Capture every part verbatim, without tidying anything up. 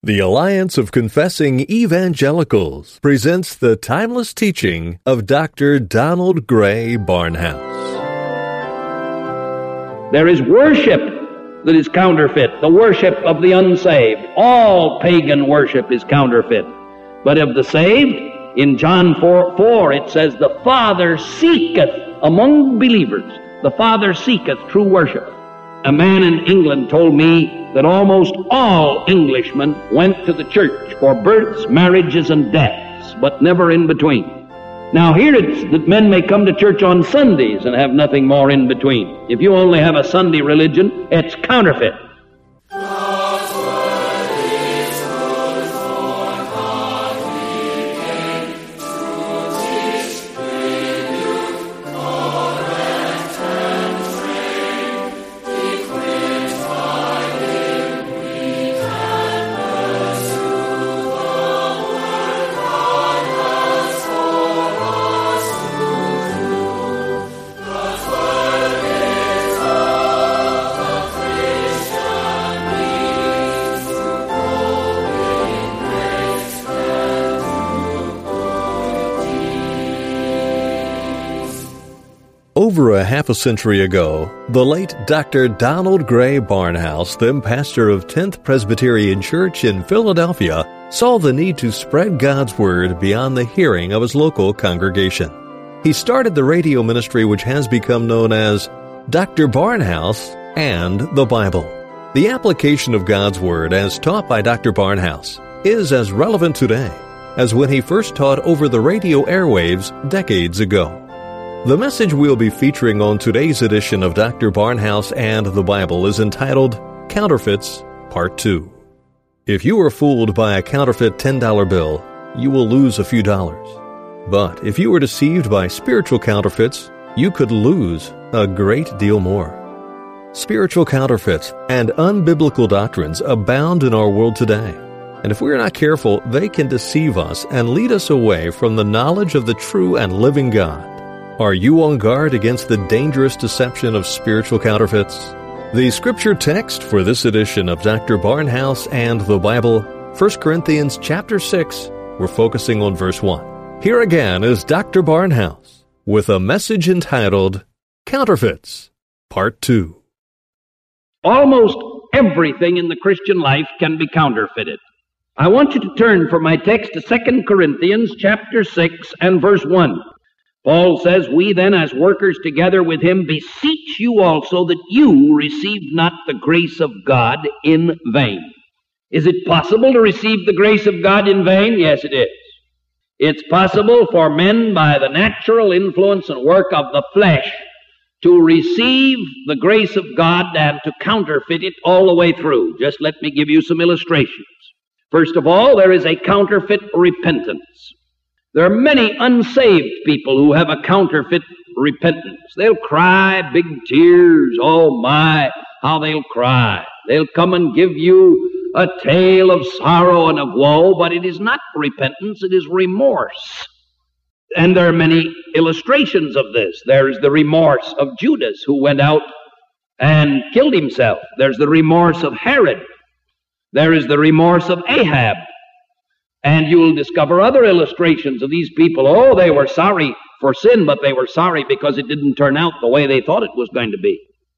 The Alliance of Confessing Evangelicals presents the timeless teaching of Doctor Donald Grey Barnhouse. There is worship that is counterfeit, the worship of the unsaved. All pagan worship is counterfeit. But of the saved, in John four, four it says, the Father seeketh among believers, the Father seeketh true worship. A man in England told me that almost all Englishmen went to the church for births, marriages, and deaths, but never in between. Now here it's that men may come to church on Sundays and have nothing more in between. If you only have a Sunday religion, it's counterfeit. Over a half a century ago, the late Doctor Donald Grey Barnhouse, then pastor of tenth Presbyterian Church in Philadelphia, saw the need to spread God's Word beyond the hearing of his local congregation. He started the radio ministry which has become known as Doctor Barnhouse and the Bible. The application of God's Word as taught by Doctor Barnhouse is as relevant today as when he first taught over the radio airwaves decades ago. The message we'll be featuring on today's edition of Doctor Barnhouse and the Bible is entitled Counterfeits, Part two. If you are fooled by a counterfeit ten dollar bill, you will lose a few dollars. But if you were deceived by spiritual counterfeits, you could lose a great deal more. Spiritual counterfeits and unbiblical doctrines abound in our world today. And if we are not careful, they can deceive us and lead us away from the knowledge of the true and living God. Are you on guard against the dangerous deception of spiritual counterfeits? The scripture text for this edition of Doctor Barnhouse and the Bible, First Corinthians chapter six, we're focusing on verse one. Here again is Doctor Barnhouse with a message entitled Counterfeits, Part two. Almost everything in the Christian life can be counterfeited. I want you to turn for my text to Second Corinthians chapter six and verse one. Paul says, we then as workers together with him beseech you also that you receive not the grace of God in vain. Is it possible to receive the grace of God in vain? Yes, it is. It's possible for men by the natural influence and work of the flesh to receive the grace of God and to counterfeit it all the way through. Just let me give you some illustrations. First of all, there is a counterfeit repentance. There are many unsaved people who have a counterfeit repentance. They'll cry big tears. Oh my, how they'll cry. They'll come and give you a tale of sorrow and of woe, but it is not repentance, it is remorse. And there are many illustrations of this. There's the remorse of Judas, who went out and killed himself. There's the remorse of Herod. There is the remorse of Ahab. And you will discover other illustrations of these people. Oh, they were sorry for sin, but they were sorry because it didn't turn out the way they thought it was going to be.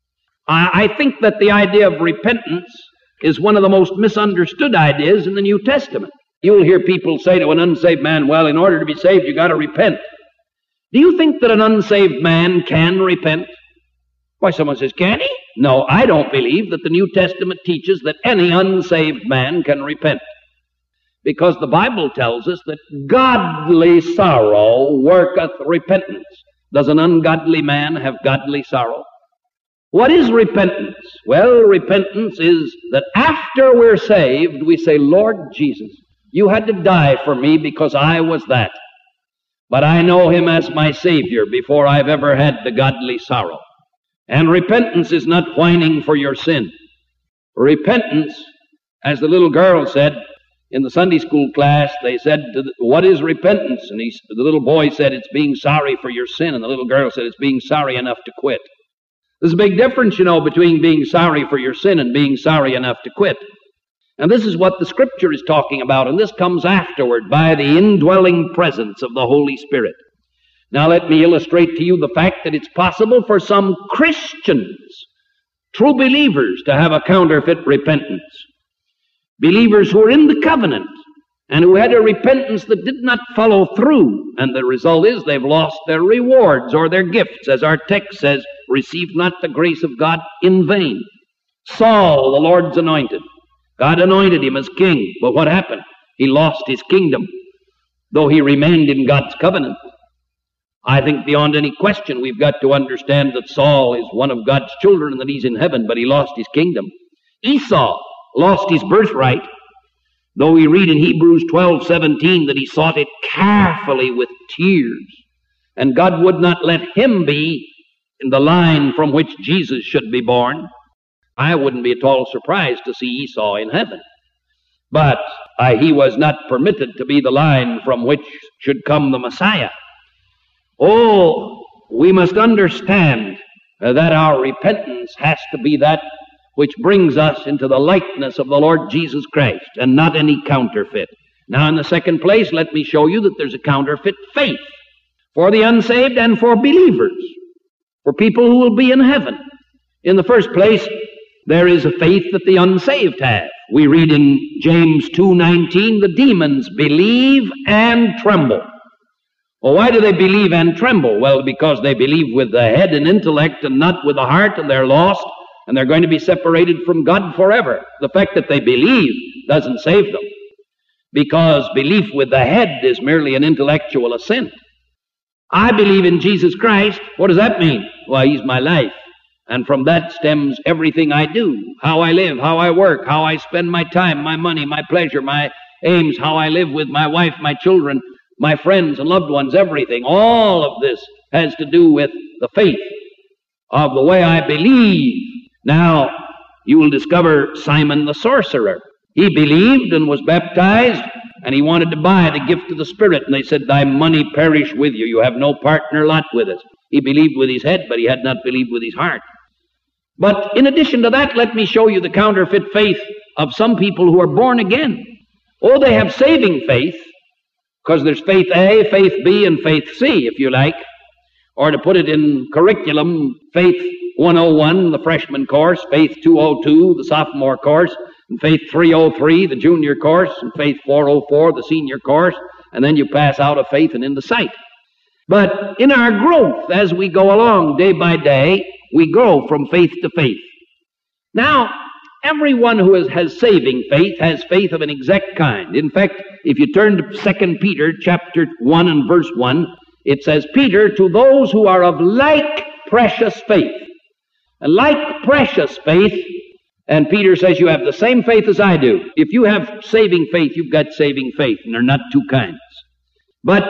I, I think that the idea of repentance is one of the most misunderstood ideas in the New Testament. You'll hear people say to an unsaved man, well, in order to be saved, you got to repent. Do you think that an unsaved man can repent? Why, someone says, can he? No, I don't believe that the New Testament teaches that any unsaved man can repent. Because the Bible tells us that godly sorrow worketh repentance. Does an ungodly man have godly sorrow? What is repentance? Well, repentance is that after we're saved, we say, Lord Jesus, you had to die for me because I was that. But I know him as my Savior before I've ever had the godly sorrow. And repentance is not whining for your sin. Repentance, as the little girl said, in the Sunday school class, they said, what is repentance? And he, the little boy said, it's being sorry for your sin. And the little girl said, it's being sorry enough to quit. There's a big difference, you know, between being sorry for your sin and being sorry enough to quit. And this is what the Scripture is talking about, and this comes afterward by the indwelling presence of the Holy Spirit. Now let me illustrate to you the fact that it's possible for some Christians, true believers, to have a counterfeit repentance. Believers who are in the covenant and who had a repentance that did not follow through, and the result is they've lost their rewards or their gifts. As our text says, receive not the grace of God in vain. Saul, the Lord's anointed, God anointed him as king, but what happened? He lost his kingdom, though he remained in God's covenant. I think beyond any question we've got to understand that Saul is one of God's children and that he's in heaven, but he lost his kingdom. Esau lost his birthright, though we read in Hebrews twelve seventeen that he sought it carefully with tears, and God would not let him be in the line from which Jesus should be born. I wouldn't be at all surprised to see Esau in heaven. But uh, he was not permitted to be the line from which should come the Messiah. Oh, we must understand uh, that our repentance has to be that which brings us into the likeness of the Lord Jesus Christ, and not any counterfeit. Now, in the second place, let me show you that there's a counterfeit faith for the unsaved and for believers, for people who will be in heaven. In the first place, there is a faith that the unsaved have. We read in James two nineteen, the demons believe and tremble. Well, why do they believe and tremble? Well, because they believe with the head and intellect and not with the heart, and they're lost, and they're going to be separated from God forever. The fact that they believe doesn't save them, because belief with the head is merely an intellectual assent. I believe in Jesus Christ. What does that mean? Well, He's my life. And from that stems everything I do, how I live, how I work, how I spend my time, my money, my pleasure, my aims, how I live with my wife, my children, my friends and loved ones, everything. All of this has to do with the faith of the way I believe. Now, you will discover Simon the sorcerer. He believed and was baptized, and he wanted to buy the gift of the Spirit. And they said, thy money perish with you. You have no partner lot with us. He believed with his head, but he had not believed with his heart. But in addition to that, let me show you the counterfeit faith of some people who are born again. Oh, they have saving faith, because there's faith A, faith B, and faith C, if you like. Or to put it in curriculum, faith one oh one, the freshman course, faith two oh two, the sophomore course, and faith three oh three, the junior course, and faith four oh four, the senior course, and then you pass out of faith and into sight. But in our growth, as we go along day by day, we grow from faith to faith. Now, everyone who has, has saving faith has faith of an exact kind. In fact, if you turn to Second Peter chapter one and verse one, it says, Peter, to those who are of like precious faith. And like precious faith, and Peter says you have the same faith as I do. If you have saving faith, you've got saving faith, and they're not two kinds. But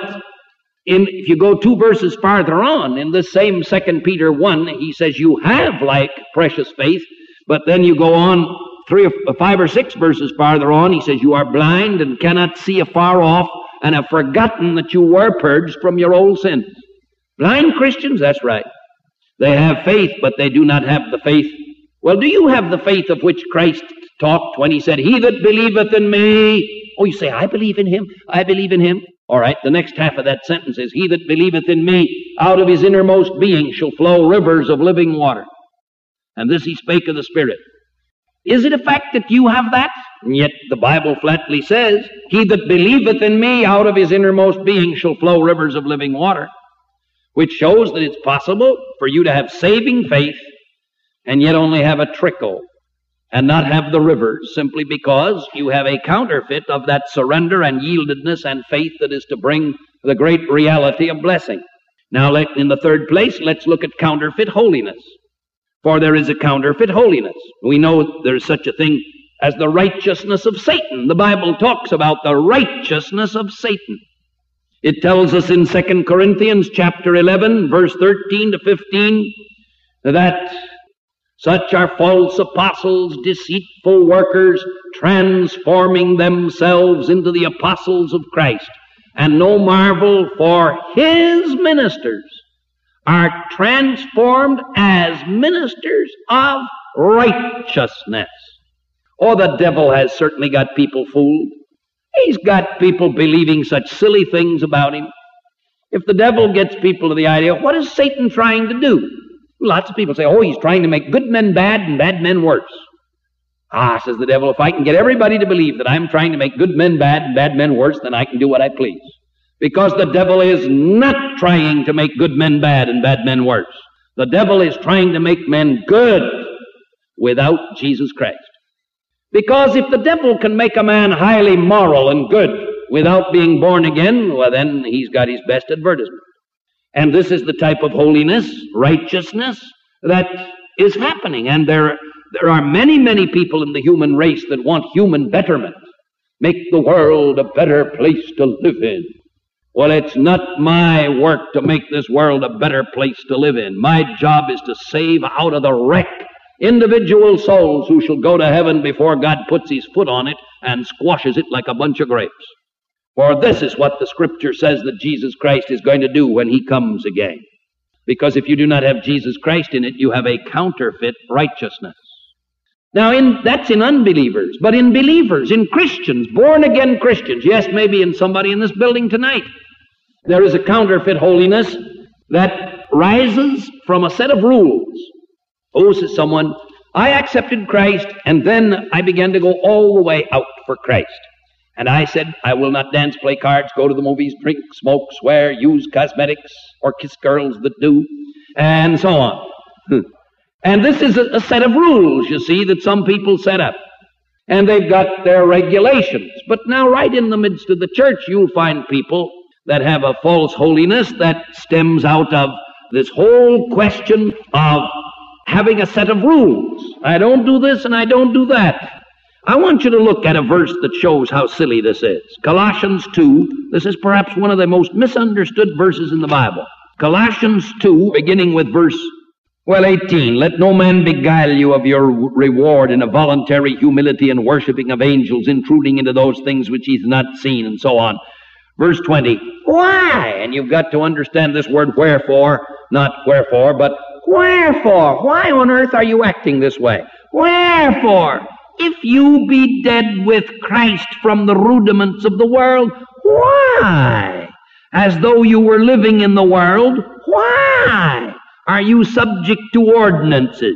In, if you go two verses farther on, in this same Second Peter one, he says you have like precious faith, but then you go on three or five or six verses farther on, he says you are blind and cannot see afar off and have forgotten that you were purged from your old sins. Blind Christians, that's right. They have faith, but they do not have the faith. Well, do you have the faith of which Christ talked when he said, he that believeth in me? Oh, you say, I believe in him, I believe in him. All right, the next half of that sentence is, he that believeth in me, out of his innermost being shall flow rivers of living water. And this he spake of the Spirit. Is it a fact that you have that? And yet the Bible flatly says, he that believeth in me, out of his innermost being shall flow rivers of living water. Which shows that it's possible for you to have saving faith and yet only have a trickle and not have the rivers, simply because you have a counterfeit of that surrender and yieldedness and faith that is to bring the great reality of blessing. Now, let, in the third place, let's look at counterfeit holiness. For there is a counterfeit holiness. We know there's such a thing as the righteousness of Satan. The Bible talks about the righteousness of Satan. It tells us in Second Corinthians chapter eleven, verse thirteen to fifteen, that such are false apostles, deceitful workers, transforming themselves into the apostles of Christ. And no marvel, for his ministers are transformed as ministers of righteousness. Oh, the devil has certainly got people fooled. He's got people believing such silly things about him. If the devil gets people to the idea, what is Satan trying to do? Lots of people say, oh, he's trying to make good men bad and bad men worse. Ah, says the devil, if I can get everybody to believe that I'm trying to make good men bad and bad men worse, then I can do what I please. Because the devil is not trying to make good men bad and bad men worse. The devil is trying to make men good without Jesus Christ. Because if the devil can make a man highly moral and good without being born again, well, then he's got his best advertisement. And this is the type of holiness, righteousness that is happening. And there, there are many, many people in the human race that want human betterment. Make the world a better place to live in. Well, it's not my work to make this world a better place to live in. My job is to save out of the wreck individual souls who shall go to heaven before God puts his foot on it and squashes it like a bunch of grapes. For this is what the Scripture says that Jesus Christ is going to do when he comes again. Because if you do not have Jesus Christ in it, you have a counterfeit righteousness. Now, in, that's in unbelievers, but in believers, in Christians, born-again Christians, yes, maybe in somebody in this building tonight, there is a counterfeit holiness that rises from a set of rules. Oh, says someone, I accepted Christ, and then I began to go all the way out for Christ. And I said, I will not dance, play cards, go to the movies, drink, smoke, swear, use cosmetics, or kiss girls that do, and so on. And this is a, a set of rules, you see, that some people set up. And they've got their regulations. But now right in the midst of the church, you'll find people that have a false holiness that stems out of this whole question of having a set of rules. I don't do this and I don't do that. I want you to look at a verse that shows how silly this is. Colossians two, this is perhaps one of the most misunderstood verses in the Bible. Colossians two, beginning with verse, well, eighteen. Let no man beguile you of your reward in a voluntary humility and worshiping of angels, intruding into those things which he's not seen, and so on. Verse twenty, why? And you've got to understand this word wherefore, not wherefore, but wherefore? Why on earth are you acting this way? Wherefore? If you be dead with Christ from the rudiments of the world, why? As though you were living in the world, why are you subject to ordinances?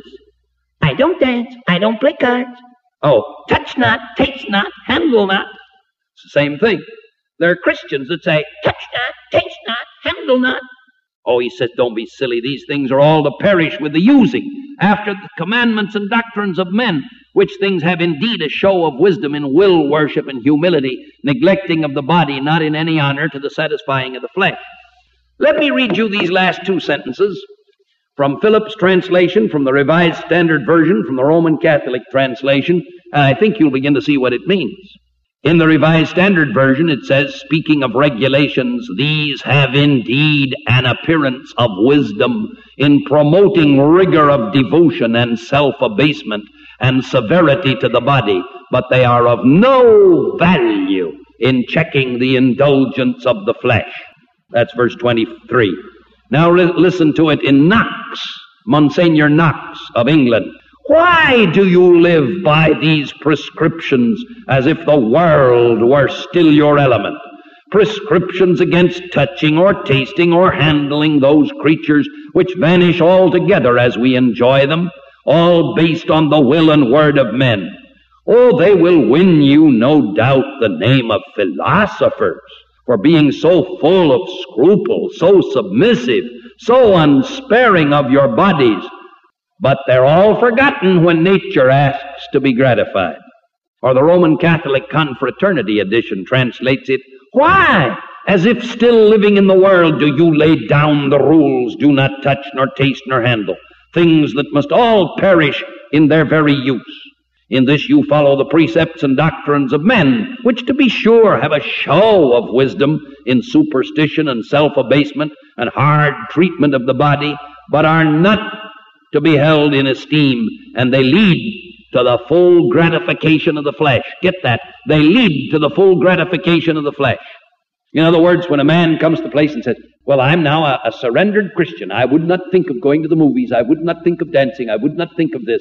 I don't dance, I don't play cards. Oh, touch not, taste not, handle not. It's the same thing. There are Christians that say, touch not, taste not, handle not. Oh, he says, don't be silly. These things are all to perish with the using, after the commandments and doctrines of men, which things have indeed a show of wisdom in will worship and humility, neglecting of the body, not in any honor to the satisfying of the flesh. Let me read you these last two sentences from Phillips' translation, from the Revised Standard Version, from the Roman Catholic translation, and I think you'll begin to see what it means. In the Revised Standard Version, it says, speaking of regulations, these have indeed an appearance of wisdom in promoting rigor of devotion and self-abasement and severity to the body, but they are of no value in checking the indulgence of the flesh. That's verse twenty-three. Now re- listen to it in Knox, Monsignor Knox of England. Why do you live by these prescriptions as if the world were still your element? Prescriptions against touching or tasting or handling those creatures which vanish altogether as we enjoy them, all based on the will and word of men. Oh, they will win you, no doubt, the name of philosophers for being so full of scruple, so submissive, so unsparing of your bodies. But they're all forgotten when nature asks to be gratified. Or the Roman Catholic Confraternity edition translates it, why, as if still living in the world, do you lay down the rules, do not touch, nor taste, nor handle, things that must all perish in their very use? In this you follow the precepts and doctrines of men, which to be sure have a show of wisdom in superstition and self-abasement and hard treatment of the body, but are not to be held in esteem, and they lead to the full gratification of the flesh. Get that? They lead to the full gratification of the flesh. In other words, when a man comes to the place and says, well, I'm now a, a surrendered Christian. I would not think of going to the movies. I would not think of dancing. I would not think of this.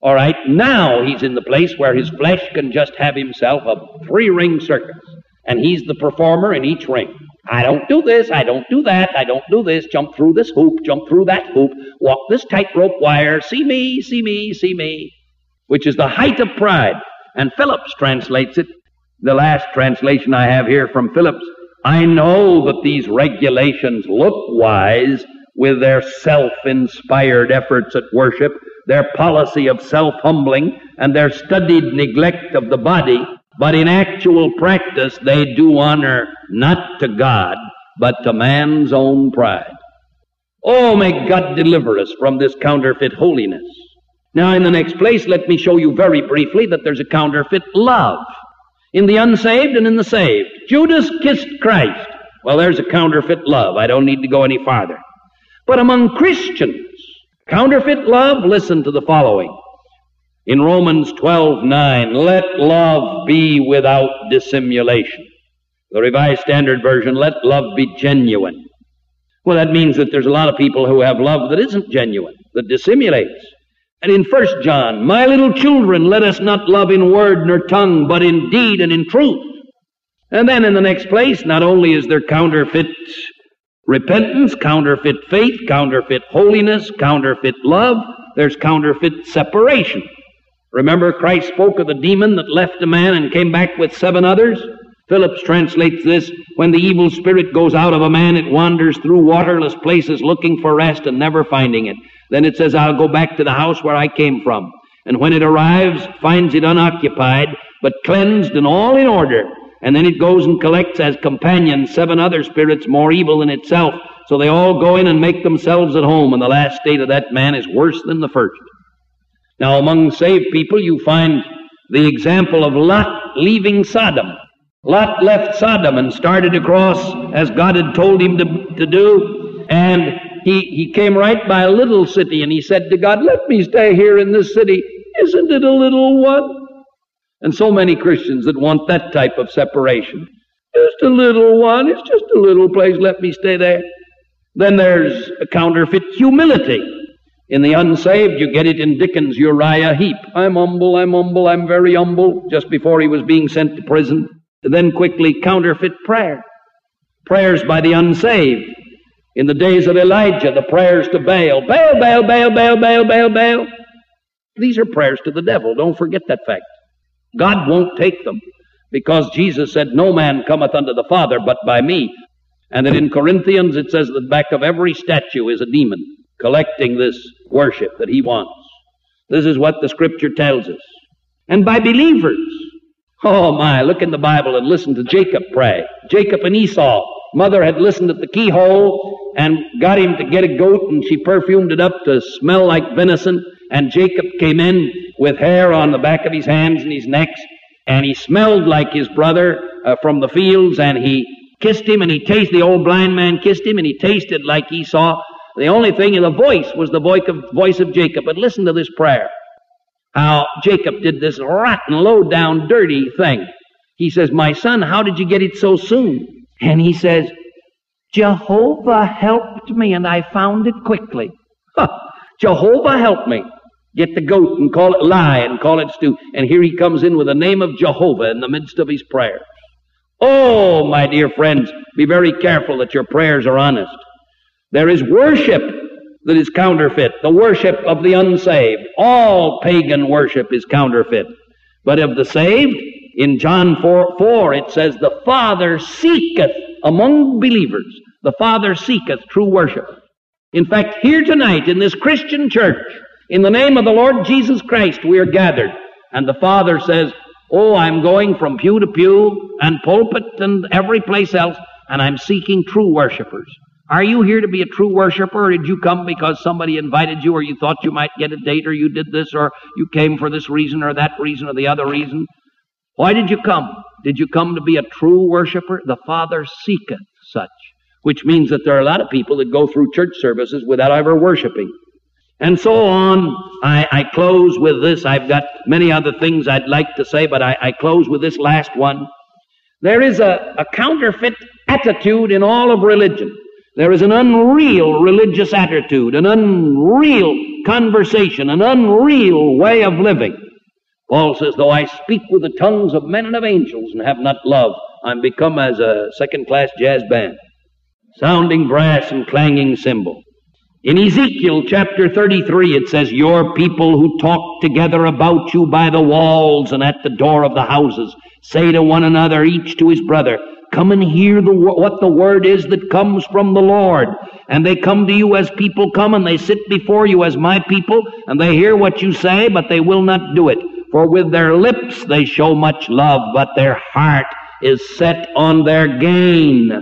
All right, now he's in the place where his flesh can just have himself a three-ring circus, and he's the performer in each ring. I don't do this, I don't do that, I don't do this, jump through this hoop, jump through that hoop, walk this tightrope wire, see me, see me, see me, which is the height of pride. And Phillips translates it, the last translation I have here from Phillips, I know that these regulations look wise with their self-inspired efforts at worship, their policy of self-humbling, and their studied neglect of the body, but in actual practice they do honor not to God, but to man's own pride. Oh, may God deliver us from this counterfeit holiness. Now, in the next place, let me show you very briefly that there's a counterfeit love in the unsaved and in the saved. Judas kissed Christ. Well, there's a counterfeit love. I don't need to go any farther. But among Christians, counterfeit love, listen to the following. In Romans twelve nine, let love be without dissimulation. The Revised Standard Version, let love be genuine. Well, that means that there's a lot of people who have love that isn't genuine, that dissimulates. And in First John, my little children, let us not love in word nor tongue, but in deed and in truth. And then in the next place, not only is there counterfeit repentance, counterfeit faith, counterfeit holiness, counterfeit love, there's counterfeit separation. Remember, Christ spoke of the demon that left a man and came back with seven others? Phillips translates this, when the evil spirit goes out of a man, it wanders through waterless places looking for rest and never finding it. Then it says, I'll go back to the house where I came from. And when it arrives, finds it unoccupied, but cleansed and all in order. And then it goes and collects as companions seven other spirits more evil than itself. So they all go in and make themselves at home, and the last state of that man is worse than the first. Now, among saved people, you find the example of Lot leaving Sodom. Lot left Sodom and started across as God had told him to, to do, and he, he came right by a little city, and he said to God, let me stay here in this city. Isn't it a little one? And so many Christians that want that type of separation. Just a little one, it's just a little place, let me stay there. Then there's a counterfeit humility. In the unsaved, you get it in Dickens' Uriah Heep. I'm humble, I'm humble, I'm very humble, just before he was being sent to prison. And then quickly, counterfeit prayer. Prayers by the unsaved. In the days of Elijah, the prayers to Baal. Baal, Baal, Baal, Baal, Baal, Baal, Baal. These are prayers to the devil. Don't forget that fact. God won't take them, because Jesus said, no man cometh unto the Father but by me. And that in Corinthians it says the back of every statue is a demon collecting this worship that he wants. This is what the Scripture tells us. And by believers. Oh my, look in the Bible and listen to Jacob pray. Jacob and Esau. Mother had listened at the keyhole and got him to get a goat, and she perfumed it up to smell like venison. And Jacob came in with hair on the back of his hands and his necks, and he smelled like his brother uh, from the fields, and he kissed him, and he tasted, the old blind man kissed him, and he tasted like Esau. The only thing in the voice was the voice of, voice of Jacob. But listen to this prayer. How Jacob did this rotten, low-down, dirty thing. He says, my son, how did you get it so soon? And he says, Jehovah helped me, and I found it quickly. Huh. Jehovah helped me. Get the goat and call it lie and call it stew. And here he comes in with the name of Jehovah in the midst of his prayer. Oh, my dear friends, be very careful that your prayers are honest. There is worship that is counterfeit, the worship of the unsaved. All pagan worship is counterfeit. But of the saved, in John four, four, it says, the Father seeketh among believers. The Father seeketh true worship. In fact, here tonight in this Christian church, in the name of the Lord Jesus Christ, we are gathered. And the Father says, oh, I'm going from pew to pew and pulpit and every place else, and I'm seeking true worshipers. Are you here to be a true worshiper, or did you come because somebody invited you, or you thought you might get a date, or you did this, or you came for this reason or that reason or the other reason? Why did you come? Did you come to be a true worshiper? The Father seeketh such, which means that there are a lot of people that go through church services without ever worshiping. And so on. I, I close with this. I've got many other things I'd like to say, but I, I close with this last one. There is a, a counterfeit attitude in all of religion. There is an unreal religious attitude, an unreal conversation, an unreal way of living. Paul says, though I speak with the tongues of men and of angels and have not love, I'm become as a second-class jazz band, sounding brass and clanging cymbal. In Ezekiel chapter thirty-three, it says, your people who talk together about you by the walls and at the door of the houses say to one another, each to his brother, come and hear the, what the word is that comes from the Lord. And they come to you as people come, and they sit before you as my people, and they hear what you say, but they will not do it. For with their lips they show much love, but their heart is set on their gain.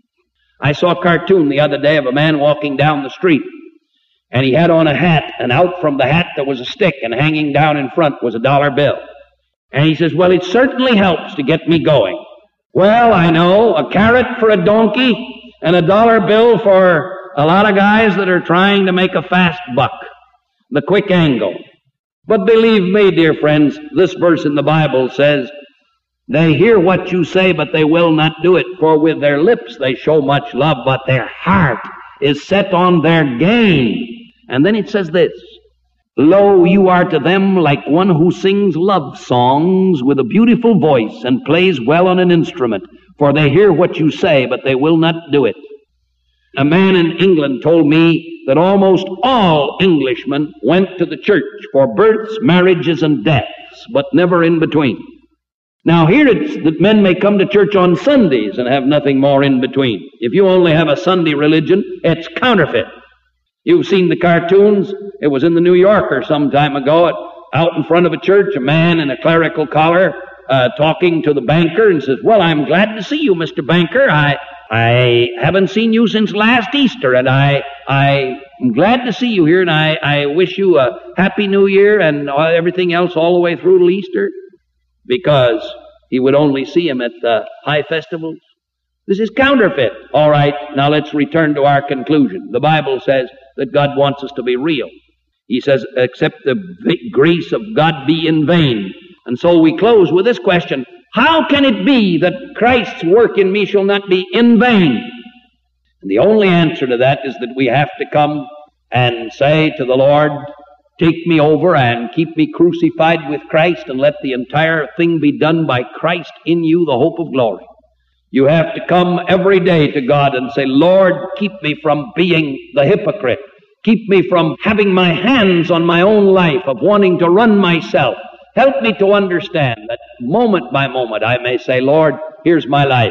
I saw a cartoon the other day of a man walking down the street, and he had on a hat, and out from the hat there was a stick, and hanging down in front was a dollar bill. And he says, well, it certainly helps to get me going. Well, I know, a carrot for a donkey and a dollar bill for a lot of guys that are trying to make a fast buck, the quick angle. But believe me, dear friends, this verse in the Bible says, they hear what you say, but they will not do it. For with their lips they show much love, but their heart is set on their gain. And then it says this, lo, you are to them like one who sings love songs with a beautiful voice and plays well on an instrument. For they hear what you say, but they will not do it. A man in England told me that almost all Englishmen went to the church for births, marriages, and deaths, but never in between. Now here it's that men may come to church on Sundays and have nothing more in between. If you only have a Sunday religion, it's counterfeit. You've seen the cartoons. It was in the New Yorker some time ago. Out in front of a church, a man in a clerical collar uh, talking to the banker and says, well, I'm glad to see you, Mister Banker. I I haven't seen you since last Easter, and I, I'm glad to see you here, and I, I wish you a happy New Year and everything else all the way through till Easter, because he would only see him at the high festivals. This is counterfeit. All right, now let's return to our conclusion. The Bible says that God wants us to be real. He says, except the grace of God be in vain. And so we close with this question, how can it be that Christ's work in me shall not be in vain? And the only answer to that is that we have to come and say to the Lord, take me over and keep me crucified with Christ, and let the entire thing be done by Christ in you, the hope of glory. You have to come every day to God and say, Lord, keep me from being the hypocrite. Keep me from having my hands on my own life, of wanting to run myself. Help me to understand that moment by moment I may say, Lord, here's my life.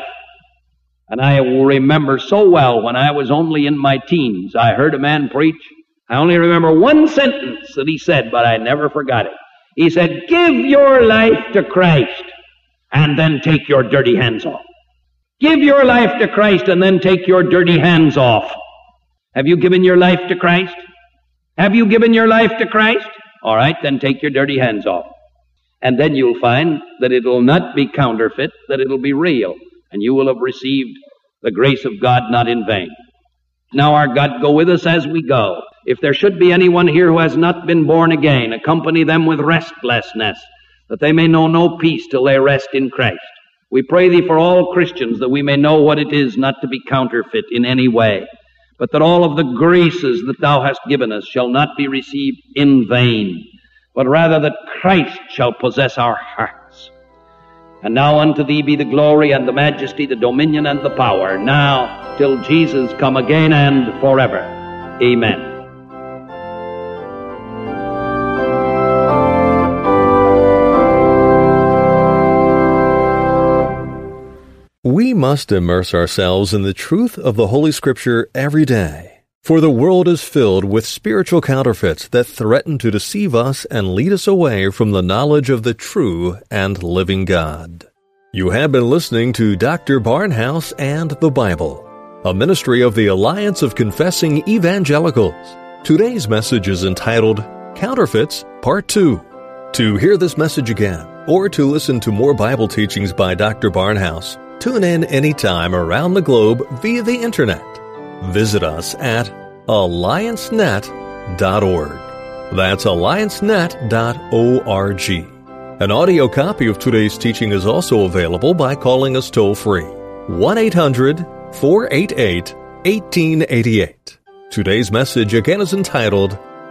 And I will remember so well when I was only in my teens, I heard a man preach. I only remember one sentence that he said, but I never forgot it. He said, give your life to Christ and then take your dirty hands off. Give your life to Christ and then take your dirty hands off. Have you given your life to Christ? Have you given your life to Christ? All right, then take your dirty hands off. And then you'll find that it will not be counterfeit, that it will be real, and you will have received the grace of God not in vain. Now our God go with us as we go. If there should be anyone here who has not been born again, accompany them with restlessness, that they may know no peace till they rest in Christ. We pray thee for all Christians, that we may know what it is not to be counterfeit in any way, but that all of the graces that thou hast given us shall not be received in vain, but rather that Christ shall possess our hearts. And now unto thee be the glory and the majesty, the dominion and the power, now till Jesus come again and forever. Amen. We must immerse ourselves in the truth of the Holy Scripture every day. For the world is filled with spiritual counterfeits that threaten to deceive us and lead us away from the knowledge of the true and living God. You have been listening to Doctor Barnhouse and the Bible, a ministry of the Alliance of Confessing Evangelicals. Today's message is entitled Counterfeits, Part two. To hear this message again, or to listen to more Bible teachings by Doctor Barnhouse, tune in anytime around the globe via the Internet. Visit us at alliance net dot org. That's alliance net dot org. An audio copy of today's teaching is also available by calling us toll-free, one eight hundred four eight eight one eight eight eight. Today's message again is entitled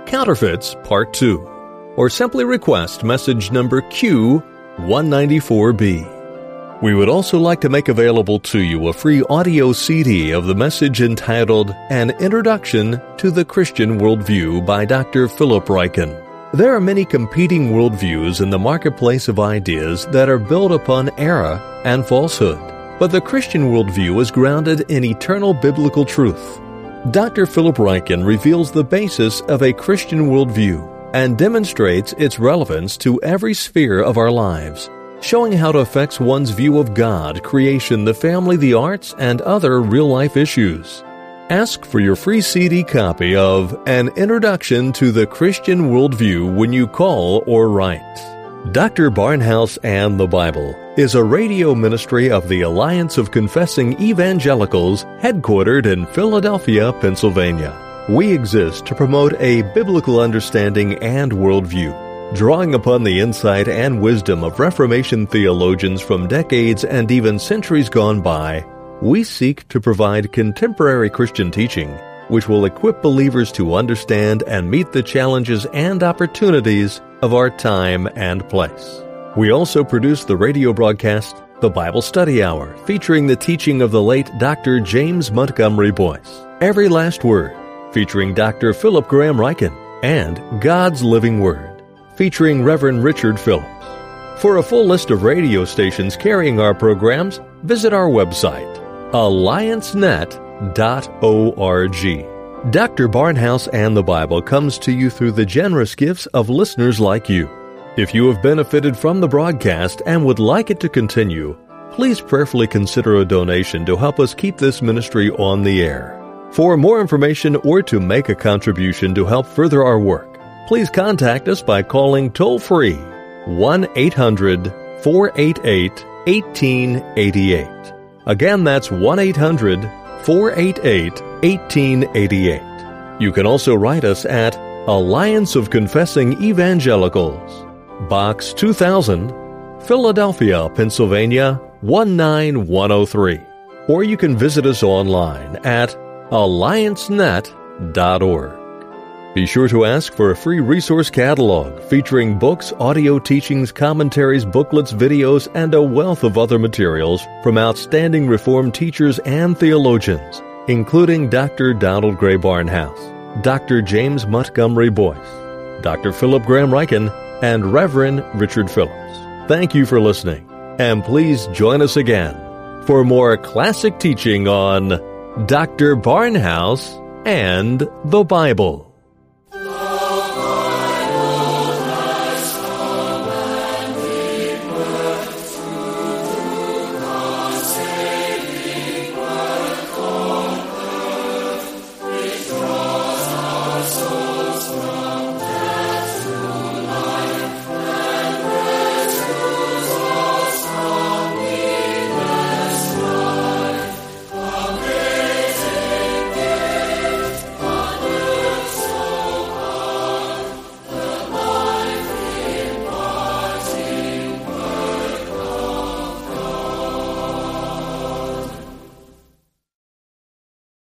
Counterfeits Part two, or simply request message number Q one ninety-four B. We would also like to make available to you a free audio C D of the message entitled An Introduction to the Christian Worldview by Doctor Philip Ryken. There are many competing worldviews in the marketplace of ideas that are built upon error and falsehood, but the Christian worldview is grounded in eternal biblical truth. Doctor Philip Ryken reveals the basis of a Christian worldview and demonstrates its relevance to every sphere of our lives, showing how it affects one's view of God, creation, the family, the arts, and other real-life issues. Ask for your free C D copy of An Introduction to the Christian Worldview when you call or write. Doctor Barnhouse and the Bible is a radio ministry of the Alliance of Confessing Evangelicals headquartered in Philadelphia, Pennsylvania. We exist to promote a biblical understanding and worldview, drawing upon the insight and wisdom of Reformation theologians from decades and even centuries gone by. We seek to provide contemporary Christian teaching which will equip believers to understand and meet the challenges and opportunities of our time and place. We also produce the radio broadcast, The Bible Study Hour, featuring the teaching of the late Doctor James Montgomery Boyce, Every Last Word, featuring Doctor Philip Graham Ryken, and God's Living Word, featuring Reverend Richard Phillips. For a full list of radio stations carrying our programs, visit our website, alliance net dot org. Doctor Barnhouse and the Bible comes to you through the generous gifts of listeners like you. If you have benefited from the broadcast and would like it to continue, please prayerfully consider a donation to help us keep this ministry on the air. For more information or to make a contribution to help further our work, please contact us by calling toll-free one eight hundred four eight eight one eight eight eight. Again, that's one eight hundred four eight eight one eight eight eight. You can also write us at Alliance of Confessing Evangelicals, Box two thousand, Philadelphia, Pennsylvania one nine one oh three. Or you can visit us online at alliance net dot org. Be sure to ask for a free resource catalog featuring books, audio teachings, commentaries, booklets, videos, and a wealth of other materials from outstanding Reformed teachers and theologians, including Doctor Donald Gray Barnhouse, Doctor James Montgomery Boyce, Doctor Philip Graham Ryken, and Reverend Richard Phillips. Thank you for listening, and please join us again for more classic teaching on Doctor Barnhouse and the Bible.